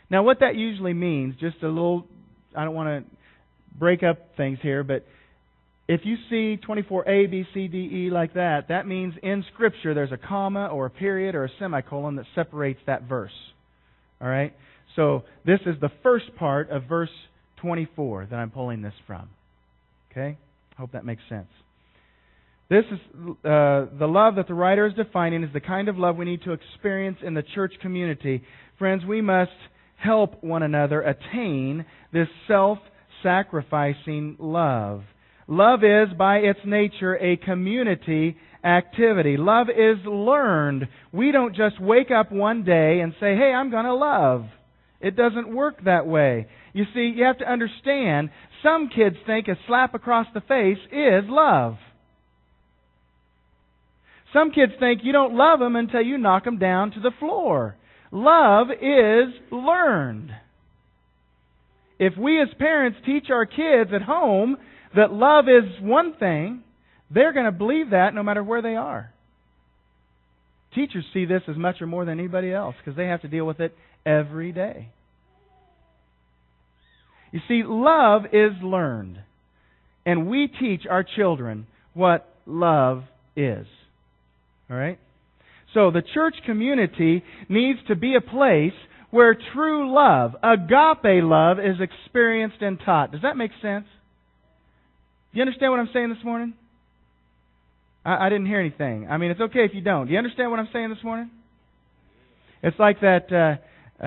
Now, what that usually means, just a little, I don't want to break up things here, but if you see 24a, b, c, d, e like that, that means in Scripture there's a comma or a period or a semicolon that separates that verse. All right? So this is the first part of verse 24 that I'm pulling this from. Okay? I hope that makes sense. This is the love that the writer is defining is the kind of love we need to experience in the church community. Friends, we must help one another attain this self-sacrificing love. Love is, by its nature, a community activity. Love is learned. We don't just wake up one day and say, hey, I'm going to love. It doesn't work that way. You see, you have to understand, some kids think a slap across the face is love. Some kids think you don't love them until you knock them down to the floor. Love is learned. If we as parents teach our kids at home that love is one thing, they're going to believe that no matter where they are. Teachers see this as much or more than anybody else because they have to deal with it every day. You see, love is learned. And we teach our children what love is. All right? So the church community needs to be a place where true love, agape love, is experienced and taught. Does that make sense? Do you understand what I'm saying this morning? I didn't hear anything. I mean, it's okay if you don't. Do you understand what I'm saying this morning? It's like that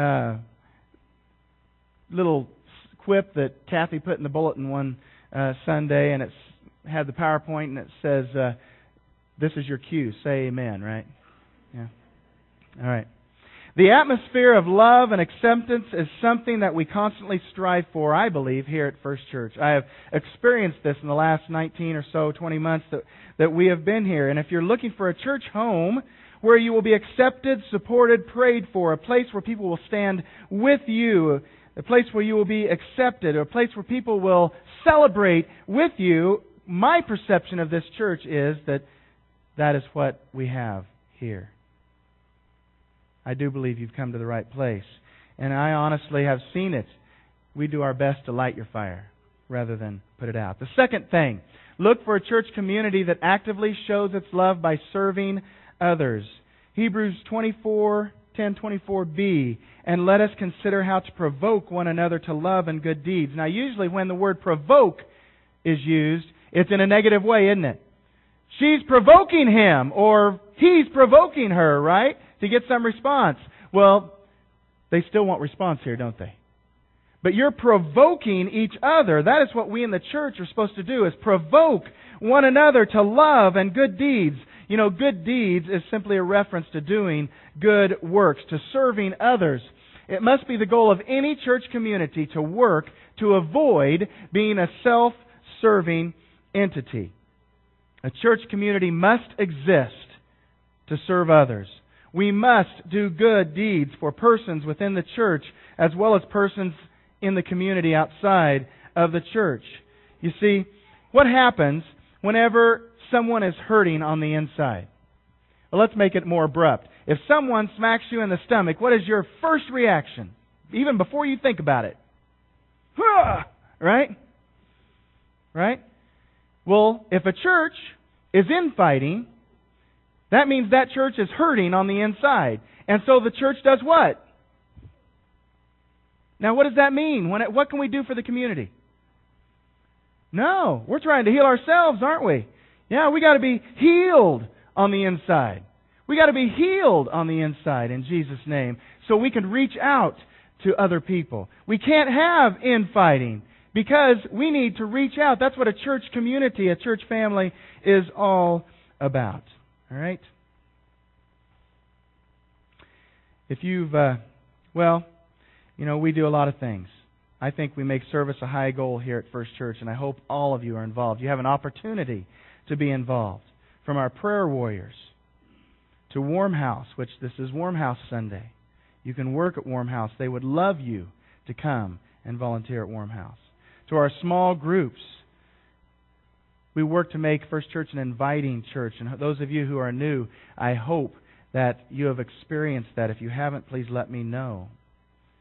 little quip that Kathy put in the bulletin one Sunday, and it had the PowerPoint, and it says, this is your cue. Say amen, right? Yeah. All right. The atmosphere of love and acceptance is something that we constantly strive for, I believe, here at First Church. I have experienced this in the last 19 or so, 20 months that we have been here. And if you're looking for a church home where you will be accepted, supported, prayed for, a place where people will stand with you, a place where you will be accepted, a place where people will celebrate with you, my perception of this church is that is what we have here. I do believe you've come to the right place. And I honestly have seen it. We do our best to light your fire rather than put it out. The second thing, look for a church community that actively shows its love by serving others. Hebrews 10:24b, and let us consider how to provoke one another to love and good deeds. Now, usually when the word provoke is used, it's in a negative way, isn't it? She's provoking him, or he's provoking her, right? To get some response. Well, they still want response here, don't they? But you're provoking each other. That is what we in the church are supposed to do, is provoke one another to love and good deeds. You know, good deeds is simply a reference to doing good works, to serving others. It must be the goal of any church community to work to avoid being a self-serving entity. A church community must exist to serve others. We must do good deeds for persons within the church as well as persons in the community outside of the church. You see, what happens whenever someone is hurting on the inside? Well, let's make it more abrupt. If someone smacks you in the stomach, what is your first reaction? Even before you think about it. Right? Right? Well, if a church is infighting, that means that church is hurting on the inside. And so the church does what? Now, what does that mean? What can we do for the community? No, we're trying to heal ourselves, aren't we? Yeah, we got to be healed on the inside. We got to be healed on the inside in Jesus' name so we can reach out to other people. We can't have infighting because we need to reach out. That's what a church community, a church family is all about. All right? If you've, we do a lot of things. I think we make service a high goal here at First Church, and I hope all of you are involved. You have an opportunity to be involved. From our prayer warriors to Warm House, which this is Warm House Sunday. You can work at Warm House. They would love you to come and volunteer at Warm House. To our small groups, we work to make First Church an inviting church. And those of you who are new, I hope that you have experienced that. If you haven't, please let me know.